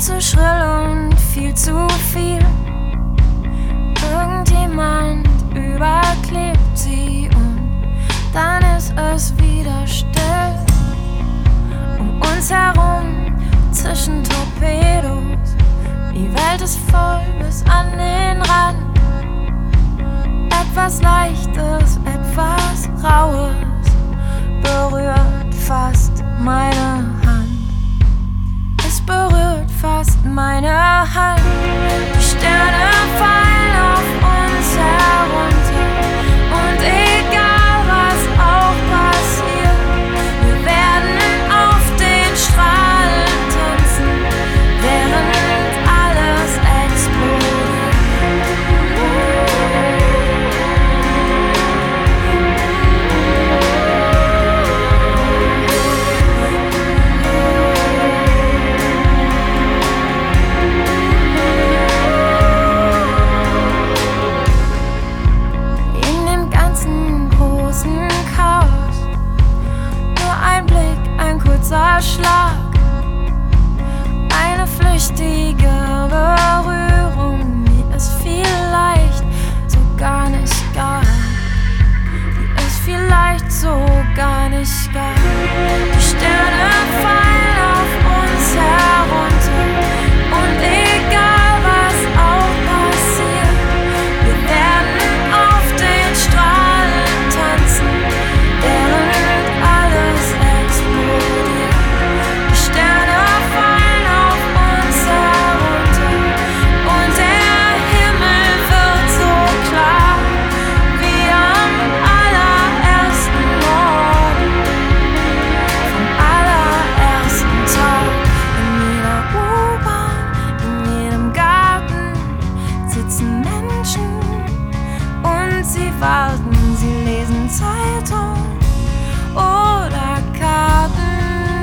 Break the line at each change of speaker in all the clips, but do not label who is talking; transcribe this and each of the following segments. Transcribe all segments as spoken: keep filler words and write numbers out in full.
zu schrill und viel zu viel. Irgendjemand überklebt sie und dann ist es wieder still. Um uns herum zischen Torpedos, die Welt ist voll bis an den Rand. Etwas Leichtes, etwas Raues berührt fast meine Hand. Es berührt fast meine Hand. Die Sterne fallen auf uns herunter und egal was auch passiert, wir werden auf den Strahlen tanzen, während alles explodiert. Schlag, eine flüchtige Berührung, die es vielleicht so gar nicht gab, die es vielleicht so gar nicht gab. Die Sterne fallen auf uns herunter und egal was auch passiert, wir werden auf den Strahlen tanzen, während alles explodiert. Warten, sie lesen Zeitung oder Karten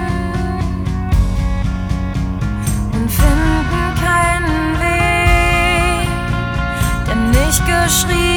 und finden keinen Weg, der nicht geschrieben